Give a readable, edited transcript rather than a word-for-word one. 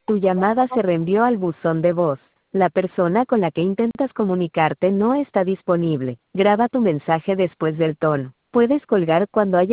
Tu llamada se reenvió al buzón de voz. La persona con la que intentas comunicarte no está disponible. Graba tu mensaje después del tono. Puedes colgar cuando haya